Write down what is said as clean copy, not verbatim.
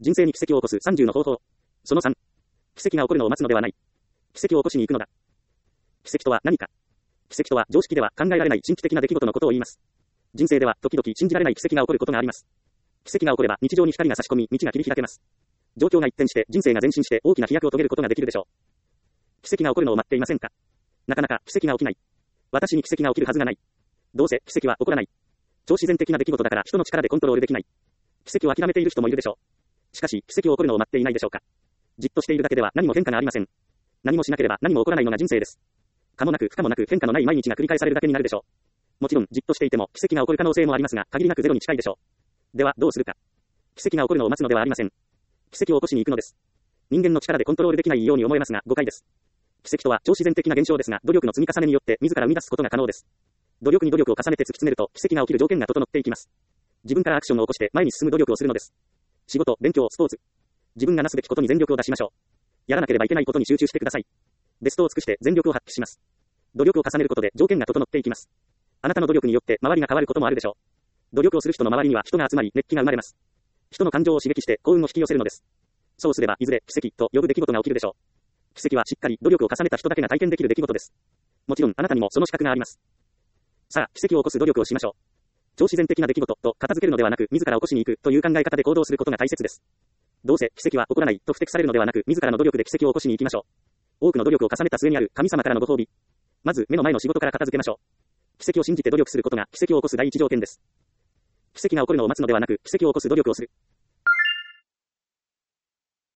人生に奇跡を起こす30の方法。その3。奇跡が起こるのを待つのではない。奇跡を起こしに行くのだ。奇跡とは何か。奇跡とは常識では考えられない神秘的な出来事のことを言います。人生では時々信じられない奇跡が起こることがあります。奇跡が起これば日常に光が差し込み、道が切り開けます。状況が一転して人生が前進して大きな飛躍を遂げることができるでしょう。奇跡が起こるのを待っていませんか。なかなか奇跡が起きない。私に奇跡が起きるはずがない。どうせ奇跡は起こらない。超自然的な出来事だから人の力でコントロールできない。奇跡を諦めている人もいるでしょう。しかし奇跡を起こるのを待っていないでしょうか。じっとしているだけでは何も変化がありません。何もしなければ何も起こらないのが人生です。可もなく不可もなく変化のない毎日が繰り返されるだけになるでしょう。もちろんじっとしていても奇跡が起こる可能性もありますが、限りなくゼロに近いでしょう。ではどうするか。奇跡が起こるのを待つのではありません。奇跡を起こしに行くのです。人間の力でコントロールできないように思えますが誤解です。奇跡とは超自然的な現象ですが、努力の積み重ねによって自ら生み出すことが可能です。努力に努力を重ねて突き詰めると奇跡が起きる条件が整っていきます。自分からアクションを起こして前に進む努力をするのです。仕事、勉強、スポーツ。自分がなすべきことに全力を出しましょう。やらなければいけないことに集中してください。ベストを尽くして全力を発揮します。努力を重ねることで条件が整っていきます。あなたの努力によって周りが変わることもあるでしょう。努力をする人の周りには人が集まり熱気が生まれます。人の感情を刺激して幸運を引き寄せるのです。そうすればいずれ奇跡と呼ぶ出来事が起きるでしょう。奇跡はしっかり努力を重ねた人だけが体験できる出来事です。もちろんあなたにもその資格があります。さあ、奇跡を起こす努力をしましょう。超自然的な出来事と片付けるのではなく自ら起こしに行くという考え方で行動することが大切です。どうせ奇跡は起こらないと不適されるのではなく自らの努力で奇跡を起こしに行きましょう。多くの努力を重ねた末にある神様からのご褒美。まず目の前の仕事から片付けましょう。奇跡を信じて努力することが奇跡を起こす第一条件です。奇跡が起こるのを待つのではなく奇跡を起こす努力をする。